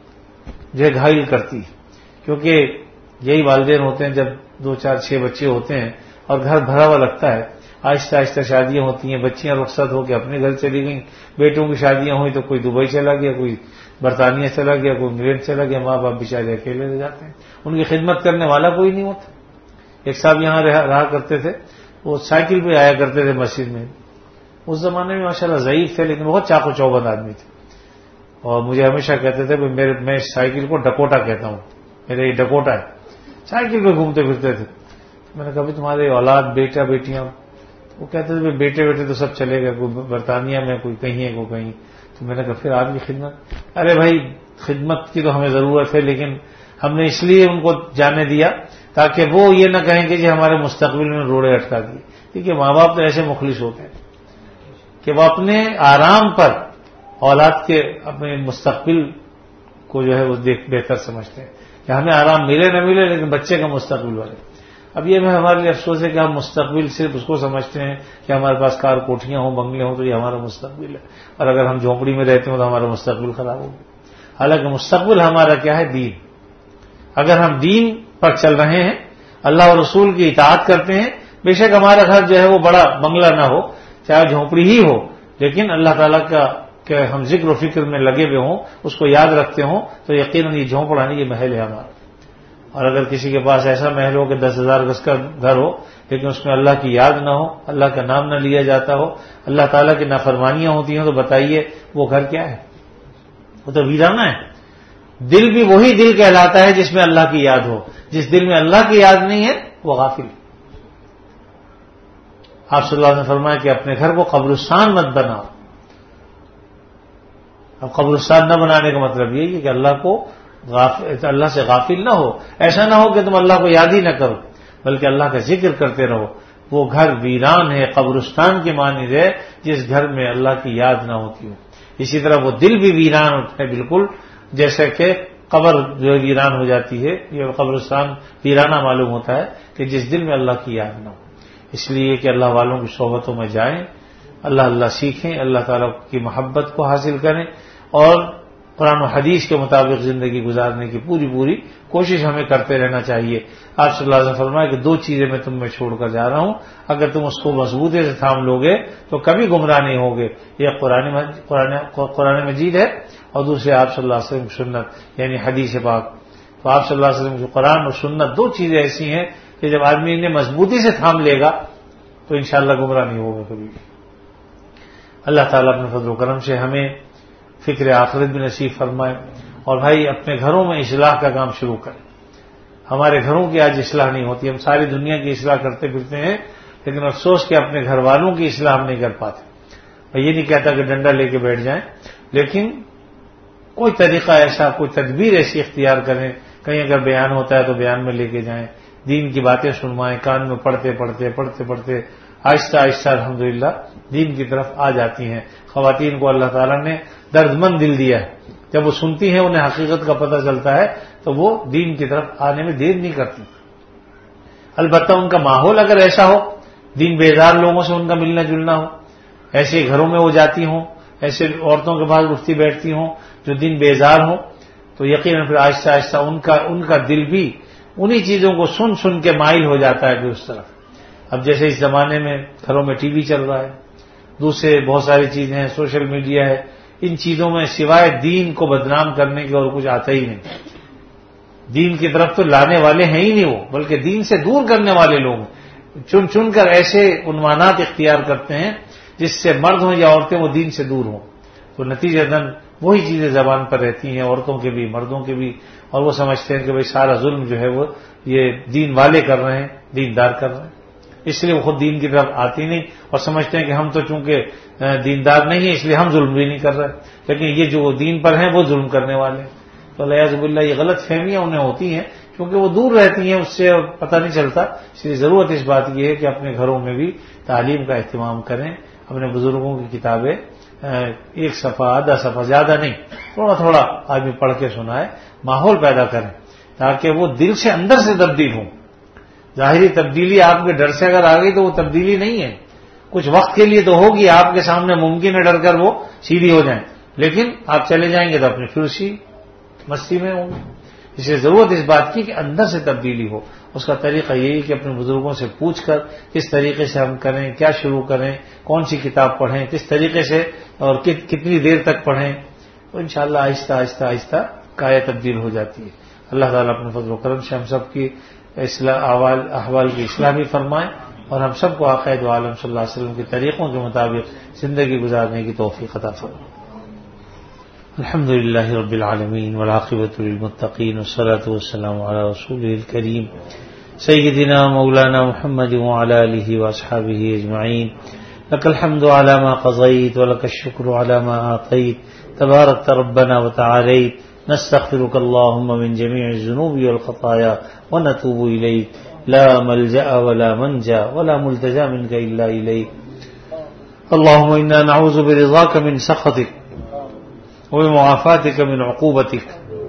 S2: جو ہے گھائل کرتی ہے, کیونکہ یہی والدین ہوتے ہیں جب دو چار چھ بچے ہوتے ہیں اور گھر بھرا ہوا لگتا ہے. آہستہ آہستہ شادیاں ہوتی ہیں, بچیاں رخصت ہو کے اپنے گھر چلی گئیں, بیٹوں کی شادیاں ہوئی تو کوئی دبئی چلا گیا, کوئی برطانیہ چلا گیا, کوئی انگلینڈ چلا گیا, ماں باپ بیچارے اکیلے رہ جاتے ہیں, ان کی خدمت کرنے والا کوئی نہیں ہوتا. ایک صاحب یہاں رہا کرتے تھے, وہ سائیکل پہ آیا کرتے تھے مسجد میں. اس زمانے میں ماشاءاللہ ضعیف تھے, لیکن بہت چاقو چوبند آدمی تھے, اور مجھے ہمیشہ کہتے تھے میرے میں سائیکل کو ڈکوٹا کہتا ہوں, میرے یہ ڈکوٹا ہے. سائیکل پہ گھومتے پھرتے تھے. میں نے کہا بھی تمہارے اولاد بیٹا بیٹیاں, وہ کہتے تھے بیٹے بیٹے تو سب چلے گئے, کوئی برطانیہ میں, کوئی کہیں ہے, کوئی کہیں. تو میں نے کہا پھر آپ کی خدمت, ارے بھائی خدمت کی تو ہمیں ضرورت ہے, لیکن ہم نے اس لیے ان کو جانے دیا تاکہ وہ یہ نہ کہیں کہ جی ہمارے مستقبل میں روڑے اٹکا دیے. کیونکہ ماں باپ تو ایسے مخلص ہوتے ہیں کہ وہ اپنے آرام پر اولاد کے اپنے مستقبل کو جو ہے وہ بہتر سمجھتے ہیں کہ ہمیں آرام ملے نہ ملے, لیکن بچے کا مستقبل بنے. اب یہ میں ہمارے لیے افسوس ہے کہ ہم مستقبل صرف اس کو سمجھتے ہیں کہ ہمارے پاس کار کوٹھیاں ہوں, بنگلے ہوں, تو یہ ہمارا مستقبل ہے, اور اگر ہم جھونپڑی میں رہتے ہوں تو ہمارا مستقبل خراب ہوگا. حالانکہ مستقبل ہمارا کیا ہے؟ دین. اگر ہم دین پر چل رہے ہیں, اللہ اور رسول کی اطاعت کرتے ہیں, بے شک ہمارا گھر جو ہے وہ بڑا بنگلہ نہ ہو, چاہے جھونپڑی ہی ہو, لیکن اللہ تعالیٰ کا کہ ہم ذکر و فکر میں لگے ہوئے ہوں, اس کو یاد رکھتے ہوں, تو یقیناً یہ جھونپڑا نہیں, یہ محل ہے ہمارا. اور اگر کسی کے پاس ایسا محل ہو کہ دس ہزار گز کا گھر ہو, لیکن اس میں اللہ کی یاد نہ ہو, اللہ کا نام نہ لیا جاتا ہو, اللہ تعالیٰ کی نافرمانیاں ہوتی ہیں, تو بتائیے وہ گھر کیا ہے؟ وہ تو ویرانہ ہے. دل بھی وہی دل کہلاتا ہے جس میں اللہ کی یاد ہو. جس دل میں اللہ کی یاد نہیں ہے وہ غافل. آپ صلی اللہ علیہ وسلم نے فرمایا کہ اپنے گھر کو قبرستان مت بناؤ. اب قبرستان نہ بنانے کا مطلب یہ ہے کہ اللہ کو غافل, اللہ سے غافل نہ ہو. ایسا نہ ہو کہ تم اللہ کو یاد ہی نہ کرو, بلکہ اللہ کا ذکر کرتے رہو. وہ گھر ویران ہے, قبرستان کے مانند ہے جس گھر میں اللہ کی یاد نہ ہوتی ہو. اسی طرح وہ دل بھی ویران ہوتا ہے, بالکل جیسے کہ قبر جو ویران ہو جاتی ہے, یہ قبرستان ویرانہ معلوم ہوتا ہے کہ جس دل میں اللہ کی یاد نہ ہو. اس لیے کہ اللہ والوں کی صحبتوں میں جائیں, اللہ اللہ سیکھیں, اللہ تعالیٰ کی محبت کو حاصل کریں, اور قرآن و حدیث کے مطابق زندگی گزارنے کی پوری پوری کوشش ہمیں کرتے رہنا چاہیے. آپ صلی اللہ علیہ وسلم فرمایا کہ دو چیزیں میں تم میں چھوڑ کر جا رہا ہوں, اگر تم اس کو مضبوطی سے تھام لوگے تو کبھی گمراہ نہیں ہوگے. یہ قرآن قرآن مجید ہے, اور دوسرے آپ صلی اللہ علیہ وسلم کی سنت, یعنی حدیث پاک. تو آپ صلی اللہ علیہ وسلم کی قرآن اور سنت دو چیزیں ایسی ہیں کہ جب آدمی انہیں مضبوطی سے تھام لے گا تو انشاءاللہ گمراہ نہیں ہوگا کبھی. اللہ تعالیٰ اپنے فضل و کرم سے ہمیں فکر آخرت بھی نصیب فرمائے. اور بھائی اپنے گھروں میں اصلاح کا کام شروع کریں. ہمارے گھروں کی آج اصلاح نہیں ہوتی. ہم ساری دنیا کی اصلاح کرتے پھرتے ہیں, لیکن افسوس کہ اپنے گھر والوں کی اصلاح ہم نہیں کر پاتے. میں یہ نہیں کہتا کہ ڈنڈا لے کے بیٹھ جائیں, لیکن کوئی طریقہ ایسا, کوئی تدبیر ایسی اختیار کریں. کہیں اگر بیان ہوتا ہے تو بیان میں لے کے جائیں, دین کی باتیں سنوائیں, کان میں پڑھتے پڑھتے پڑھتے پڑھتے آہستہ آہستہ الحمدللہ دین کی طرف آ جاتی ہیں. خواتین کو اللہ تعالیٰ نے درد مند دل دیا ہے. جب وہ سنتی ہیں انہیں حقیقت کا پتہ چلتا ہے تو وہ دین کی طرف آنے میں دیر نہیں کرتی. البتہ ان کا ماحول اگر ایسا ہو، دین بیزار لوگوں سے ان کا ملنا جلنا ہو، ایسے گھروں میں وہ جاتی ہوں، ایسے عورتوں کے پاس اٹھتی بیٹھتی ہوں جو دین بیزار ہوں، تو یقیناً پھر آہستہ آہستہ ان کا ان کا دل بھی انہی چیزوں کو سن سن کے مائل ہو جاتا ہے پھر اس طرف. اب جیسے اس زمانے میں گھروں میں ٹی وی چل رہا ہے، دوسرے بہت ساری چیزیں ہیں، سوشل میڈیا ہے، ان چیزوں میں سوائے دین کو بدنام کرنے کے اور کچھ آتا ہی نہیں. دین کی طرف تو لانے والے ہیں ہی نہیں وہ، بلکہ دین سے دور کرنے والے لوگ چن چن کر ایسے عنوانات اختیار کرتے ہیں جس سے مرد ہوں یا عورتیں وہ دین سے دور ہوں. تو نتیجتاً وہی چیزیں زبان پر رہتی ہیں، عورتوں کے بھی مردوں کے بھی، اور وہ سمجھتے ہیں کہ بھئی سارا ظلم جو ہے وہ یہ دین والے کر رہے ہیں، دیندار کر رہے ہیں. اس لیے وہ خود دین کی طرف آتی نہیں اور سمجھتے ہیں کہ ہم تو چونکہ دیندار نہیں ہیں اس لیے ہم ظلم بھی نہیں کر رہے، لیکن یہ جو دین پر ہیں وہ ظلم کرنے والے ہیں. تو الیاذ باللہ یہ غلط فہمیاں انہیں ہوتی ہیں کیونکہ وہ دور رہتی ہیں، اس سے پتہ نہیں چلتا. اس لیے ضرورت اس بات کی ہے کہ اپنے گھروں میں بھی تعلیم کا اہتمام کریں، اپنے بزرگوں کی کتابیں ایک صفحہ آدھا صفحہ زیادہ نہیں تھوڑا تھوڑا آدمی پڑھ کے سنائے، ماحول پیدا کریں تاکہ وہ دل سے اندر سے تبدیل ہوں. ظاہری تبدیلی آپ کے ڈر سے اگر آ گئی تو وہ تبدیلی نہیں ہے، کچھ وقت کے لیے تو ہوگی، آپ کے سامنے ممکن ہے ڈر کر وہ سیدھی ہو جائیں، لیکن آپ چلے جائیں گے تو اپنی پھر اسی مستی میں ہوں گے. اس لیے ضرورت اس بات کی کہ اندر سے تبدیلی ہو. اس کا طریقہ یہی کہ اپنے بزرگوں سے پوچھ کر کس طریقے سے ہم کریں، کیا شروع کریں، کون سی کتاب پڑھیں، کس طریقے سے اور کتنی دیر تک پڑھیں، تو انشاءاللہ آہستہ آہستہ آہستہ کایا تبدیل ہو جاتی ہے. اللہ تعالیٰ اپنے فضل و کرم سے ہم سب کی اصلاح احوال احوال کی اصلاح بھی فرمائیں اور ہم سب کو عقائد عالم صلی اللہ علیہ وسلم کے طریقوں کے مطابق زندگی گزارنے کی توفیق عطا فرمائیں. الحمد للہ رب العالمین والعاقبۃ للمتقین والصلاۃ والسلام علی رسولہ الکریم سیدنا مولانا محمد وعلی آلہ واصحابہ اجمعین. لک الحمد علی ما قضیت ولک الشکر علی ما اعطیت تبارکت ربنا وتعالیت. نستغفرك اللهم من جميع الذنوب والخطايا ونتوب إليك لا ملجأ ولا منجا ولا ملتجا منك إلا إليك. اللهم إنا نعوذ برضاك من سخطك وبمعافاتك من عقوبتك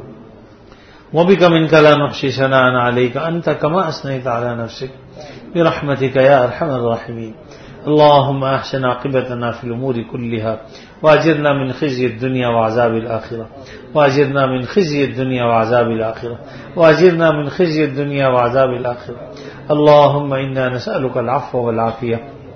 S2: وبك منك لا نحصي ثناء عليك أنت كما أثنيت على نفسك برحمتك يا أرحم الراحمين. اللهم أحسن عاقبتنا في الأمور كلها وأجرنا من خزي الدنيا وعذاب الآخرة وأجرنا من خزي الدنيا وعذاب الآخرة وأجرنا من خزي الدنيا وعذاب الآخرة. اللهم إنا نسألك العفو والعافية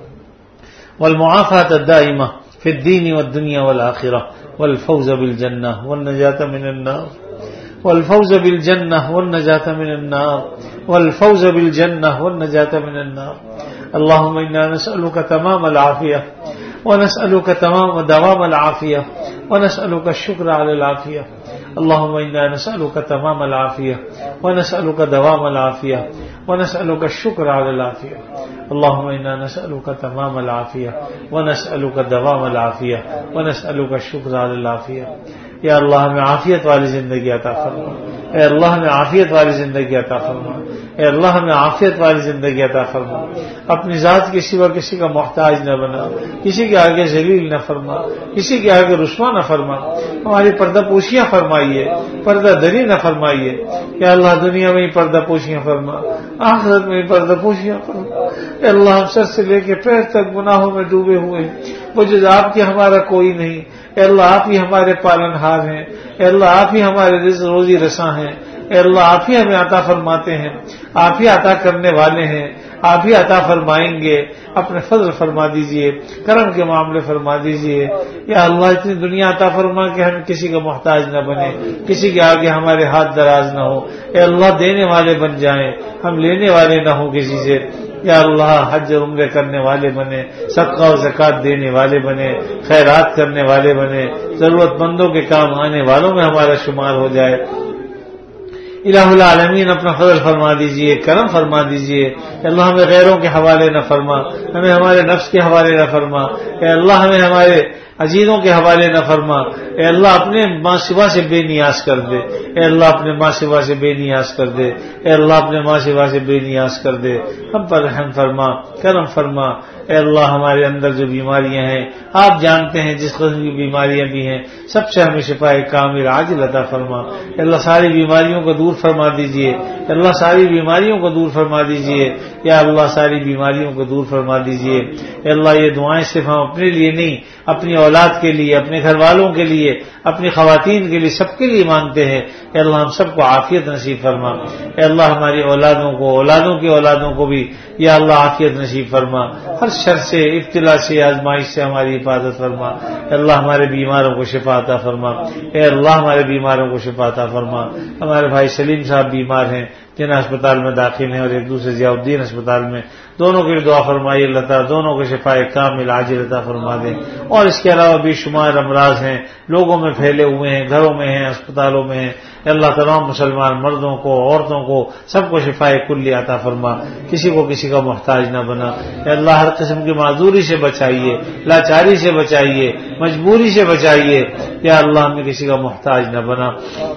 S2: والمعافاة الدائمة في الدين والدنيا والآخرة والفوز بالجنة والنجاة من النار والفوز بالجنة والنجاة من النار والفوز بالجنة والنجاة من النار. اللهم إنا نسألك تمام العافية ونسألك تمام دوام العافية ونسألك الشكر على العافية. اللهم إنا نسألك تمام العافية ونسألك دوام العافية ونسألك الشكر على العافية. اللهم إنا نسألك تمام العافية ونسألك دوام العافية ونسألك الشكر على العافية. یا اللہ ہمیں عافیت والی زندگی عطا فرما، اے اللہ ہمیں عافیت والی زندگی عطا فرما، اے اللہ ہمیں عافیت والی زندگی عطا فرما. اپنی ذات کے سوا کسی کا محتاج نہ بنا، کسی کے آگے ذلیل نہ فرما، کسی کے آگے رسوا نہ فرما. ہماری پردہ پوشیاں فرمائیے، پردہ دری نہ فرمائیے. یا اللہ دنیا میں ہی پردہ پوشیاں فرما، آخرت میں ہی پردہ پوشیاں فرما. اے اللہ ہم سر سے لے کے پیر تک گناہوں میں ڈوبے ہوئے ہیں، وہ جز آپ کے ہمارا کوئی نہیں. اے اللہ آپ ہی ہمارے پالن ہار ہیں، اے اللہ آپ ہی ہمارے رزق روزی رساں ہیں. اے اللہ آپ ہی ہمیں عطا فرماتے ہیں، آپ ہی عطا کرنے والے ہیں، آپ ہی عطا فرمائیں گے. اپنے فضل فرما دیجئے، کرم کے معاملے فرما دیجئے. یا اللہ اتنی دنیا عطا فرما کہ ہم کسی کا محتاج نہ بنے، کسی کے آگے ہمارے ہاتھ دراز نہ ہو. اے اللہ دینے والے بن جائیں، ہم لینے والے نہ ہوں کسی سے. یا اللہ حج اور عمرے کرنے والے بنے، صدقہ اور زکوٰۃ دینے والے بنے، خیرات کرنے والے بنے، ضرورت مندوں کے کام آنے والوں میں ہمارا شمار ہو جائے. الہ العالمین اپنا فضل فرما دیجئے، کرم فرما دیجئے. اے اللہ ہمیں غیروں کے حوالے نہ فرما، ہمیں ہمارے نفس کے حوالے نہ فرما. اے اللہ ہمیں ہمارے عزیزوں کے حوالے نہ فرما، اے اللہ اپنے ماں سوا سے بے نیاز کر دے، اے اللہ اپنے ماں سوا سے بے نیاز کر دے، اے اللہ اپنے ماں سوا سے بے نیاز کر دے، ہم پر رحم فرما، کرم فرما، اے اللہ ہمارے اندر جو بیماریاں ہیں آپ جانتے ہیں، جس قسم کی بیماریاں بھی ہیں سب سے ہمیں شفاء کامل عاجل عطا فرما، اے اللہ ساری بیماریوں کو دور فرما دیجئے، اے اللہ ساری بیماریوں کو دور فرما دیجئے، یا اللہ ساری بیماریوں کو دور فرما دیجئے، اے اللہ یہ دعائیں صرف ہم اپنے لیے نہیں، اپنی اولاد کے لیے، اپنے گھر والوں کے لیے، اپنی خواتین کے لیے، سب کے لیے مانگتے ہیں، اے اللہ ہم سب کو عافیت نصیب فرما، اے اللہ ہماری اولادوں کو، اولادوں کی اولادوں کو بھی یا اللہ عافیت نصیب فرما، ہر شر سے، ابتلا سے، آزمائش سے ہماری حفاظت فرما، اے اللہ ہمارے بیماروں کو شفا عطا فرما، اے اللہ ہمارے بیماروں کو شفا عطا فرما، ہمارے بھائی سلیم صاحب بیمار ہیں جن اسپتال میں داخل ہیں اور ایک دوسرے ضیاء الدین اسپتال میں، دونوں کے لیے دعا فرمائی، اللہ تعالیٰ دونوں کو شفاء کامل عاجل عطا فرما دیں، اور اس کے علاوہ بھی شمار امراض ہیں لوگوں میں پھیلے ہوئے ہیں، گھروں میں ہیں، اسپتالوں میں ہیں، اللہ تمام مسلمان مردوں کو، عورتوں کو، سب کو شفاء کلی عطا فرما، کسی کو کسی کا محتاج نہ بنا، اے اللہ ہر قسم کی معذوری سے بچائیے، لاچاری سے بچائیے، مجبوری سے بچائیے، یا اللہ ہمیں کسی کا محتاج نہ بنا۔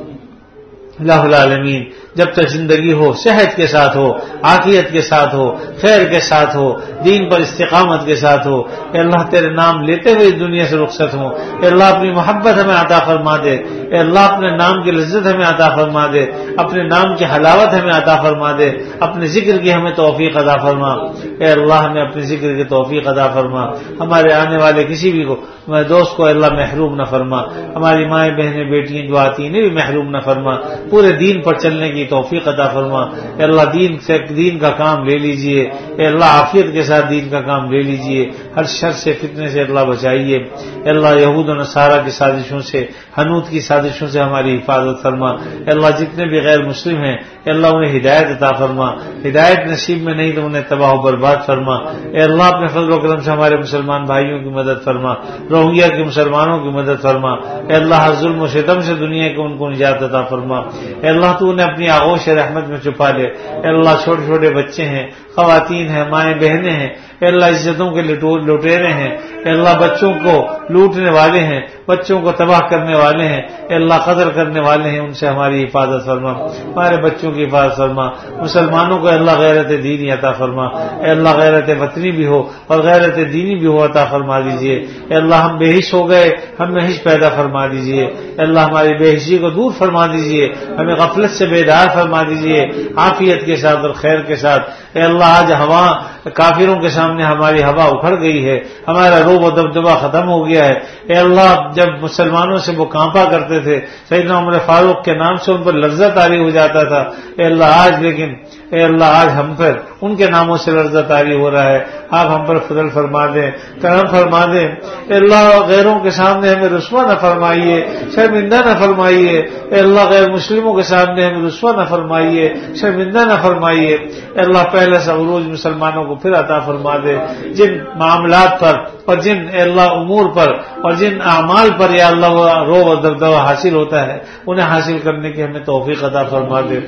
S2: اللہ العالمین جب تک زندگی ہو، صحت کے ساتھ ہو، عافیت کے ساتھ ہو، خیر کے ساتھ ہو، دین پر استقامت کے ساتھ ہو، اے اللہ تیرے نام لیتے ہوئے اس دنیا سے رخصت ہوں، اے اللہ اپنی محبت ہمیں عطا فرما دے، اے اللہ اپنے نام کی لذت ہمیں عطا فرما دے، اپنے نام کی حلاوت ہمیں عطا فرما دے، اپنے ذکر کی ہمیں توفیق عطا فرما، اے اللہ ہمیں اپنے ذکر کی توفیق عطا فرما، ہمارے آنے والے کسی بھی کو دوست کو اللہ محروم نہ فرما، ہماری مائیں بہنیں بیٹیاں جو آتی ہیں بھی محروم نہ فرما، پورے دین پر چلنے کی توفیق عطا فرما، اے اللہ دین سے دین کا کام لے لیجئے، اے اللہ عافیت کے ساتھ دین کا کام لے لیجئے، ہر شر سے فتنے سے اللہ بچائیے، اے اللہ یہود و نصارہ کی سازشوں سے، حنوت کی سازشوں سے ہماری حفاظت فرما، اے اللہ جتنے بھی غیر مسلم ہیں اے اللہ انہیں ہدایت عطا فرما، ہدایت نصیب میں نہیں تو انہیں تباہ و برباد فرما، اے اللہ اپنے فضل و کرم سے ہمارے مسلمان بھائیوں کی مدد فرما، روہنگیا کے مسلمانوں کی مدد فرما، اے اللہ ہر ظلم و ستم سے دنیا کے ان کو نجات عطا فرما، اے اللہ تو انہیں اپنی آغوش رحمت میں چھپا لے، اے اللہ چھوٹے چھوٹے بچے ہیں، خواتین ہیں، مائیں بہنیں ہیں، اے اللہ عزتوں کے لٹیرے ہیں، اے اللہ بچوں کو لوٹنے والے ہیں، بچوں کو تباہ کرنے والے ہیں، اے اللہ قدر کرنے والے ہیں، ان سے ہماری حفاظت فرما، ہمارے بچوں کی حفاظت فرما، مسلمانوں کو اے اللہ غیرت دینی عطا فرما، اے اللہ غیرت وطنی بھی ہو اور غیرت دینی بھی ہو عطا فرما دیجیے، اے اللہ ہم بے حش ہو گئے، ہم میں حش پیدا فرما دیجیے، اے اللہ ہماری بے حشی کو دور فرما دیجیے، ہمیں غفلت سے بیدار فرما دیجیے، عافیت کے ساتھ اور خیر کے ساتھ، اے اللہ آج ہوا کافروں کے سامنے ہماری ہوا اکھڑ گئی ہے، ہمارا روب و دبدبہ ختم ہو گیا ہے، اے اللہ جب مسلمانوں سے وہ کانپا کرتے تھے، سیدنا عمر فاروق کے نام سے ان پر لرزہ طاری ہو جاتا تھا، اے اللہ آج لیکن اے اللہ آج ہم پر ان کے ناموں سے لرزہ طاری ہو رہا ہے، آپ ہم پر فضل فرما دیں، کرم فرما دیں، اے اللہ غیروں کے سامنے ہمیں رسوا نہ فرمائیے، شرمندہ نہ فرمائیے، اے اللہ غیر مسلموں کے سامنے ہمیں رسوا نہ فرمائیے، شرمندہ نہ فرمائیے، اے اللہ پہلے سے عروج مسلمانوں کو پھر عطا فرما دے، جن معاملات پر اور جن اے اللہ امور پر اور جن اعمال پر یا اللہ وہ روب و دبدبہ حاصل ہوتا ہے انہیں حاصل کرنے کی ہمیں توفیق عطا فرما دے،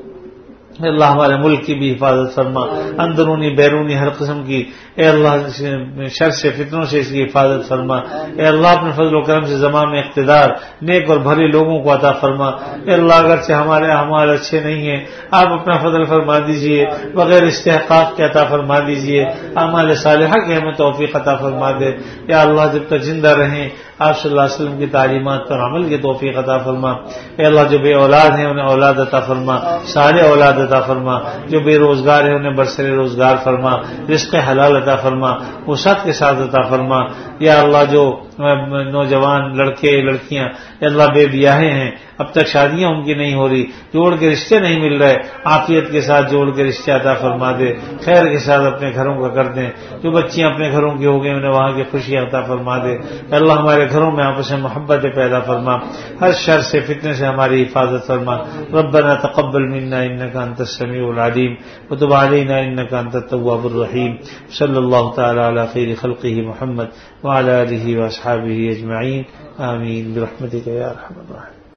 S2: اے اللہ ہمارے ملک کی بھی حفاظت فرما، اندرونی بیرونی ہر قسم کی اے اللہ شر سے فتنوں سے اس کی حفاظت فرما، اے اللہ اپنے فضل و کرم سے زمان میں اقتدار نیک اور بھلے لوگوں کو عطا فرما، اے اللہ اگرچہ ہمارے اعمال اچھے نہیں ہیں آپ اپنا فضل فرما دیجئے، بغیر استحقاق کے عطا فرما دیجئے، اعمال صالحہ کی ہمیں توفیق عطا فرما دے، یا اللہ جب تک زندہ رہیں آپ صلی اللہ علیہ وسلم کی تعلیمات پر عمل کی توفیق عطا فرما، اے اللہ جو بے اولاد ہیں انہیں اولاد عطا فرما، سارے اولاد عطا فرما، جو بے روزگار ہیں انہیں برسر روزگار فرما، رزق حلال عطا فرما، وسعت کے ساتھ عطا فرما، یا اللہ جو نوجوان لڑکے لڑکیاں اللہ بے بیاہے ہیں اب تک شادیاں ان کی نہیں ہو رہی، جوڑ کے رشتے نہیں مل رہے، عافیت کے ساتھ جوڑ کے رشتے عطا فرما دے، خیر کے ساتھ اپنے گھروں کا کر دیں، جو بچیاں اپنے گھروں کی ہو گئی انہیں وہاں کی خوشیاں عطا فرما دے، اللہ ہمارے گھروں میں آپس میں محبت پیدا فرما، ہر شر سے فتنے سے ہماری حفاظت فرما، ربنا تقبل منا انك انت السميع العليم وتب علينا انك انت التواب الرحيم، صلی اللہ تعالی علی خیر خلقه محمد وعلى آله واصحابه اجمعین، آمین برحمتك یا ارحم الراحمین۔